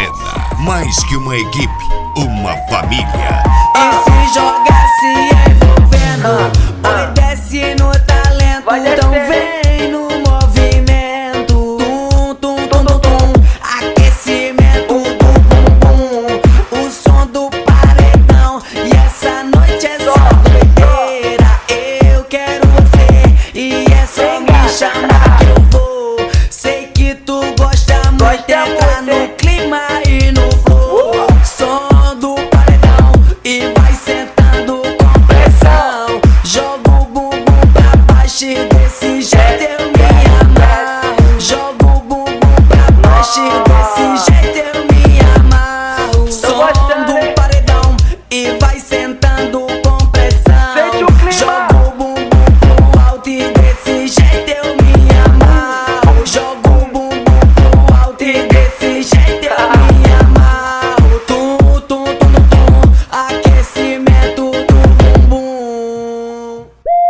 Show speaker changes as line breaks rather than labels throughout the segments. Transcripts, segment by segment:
Arena. Mais que uma equipe, uma família.
E se joga se envolvendo, vai desce no talento, então vem no movimento. Tum, tum, tum, tum, tum. Aquecimento do bumbum, o som do paredão. E essa noite é só doideira. Eu quero você e é só me chamar que eu vou. Sei que tu gosta muito, entra no clima e no flow. Som do paredão e vai sentando com pressão. Joga o bumbum pra baixo e desse jeito eu me amarro. Joga o bumbum pra baixo e desse jeito eu me amarro. Som do paredão e vai sentando com pressão. Joga o bumbum pro alto e desse jeito eu me amarro. Joga o bumbum pro alto e desse jeito eu me amarro. Tum, tum, tum, tum, tum. Aquecimento do bumbum.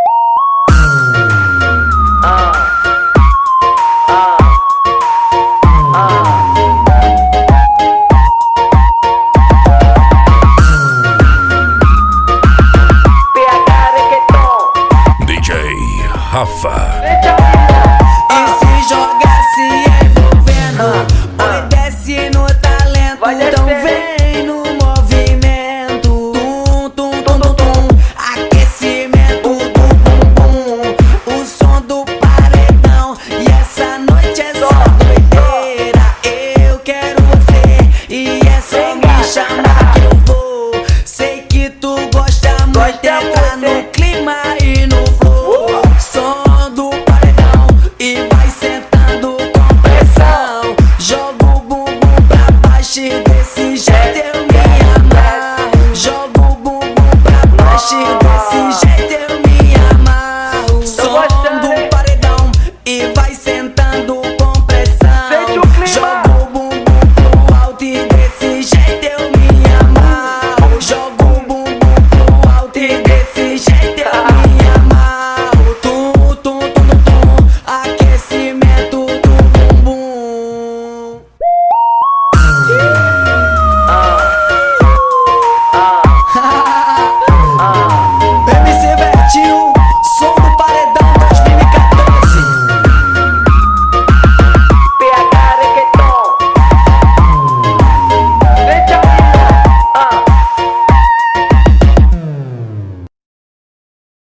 DJ Rafa.
E se joga se envolvendo, vai desce no talento, então vem no movimento. Tum, tum, tum, tum, tum. Aquecimento do bumbum, o som do paredão. E essa noite é só doideira. Eu quero você e é só me chamar que eu vou. Sei que tu gosta muito, entra no clima e no flow. Som do paredão e vai sentando com pressão. Joga o bumbum pra baixo e desse jeito eu me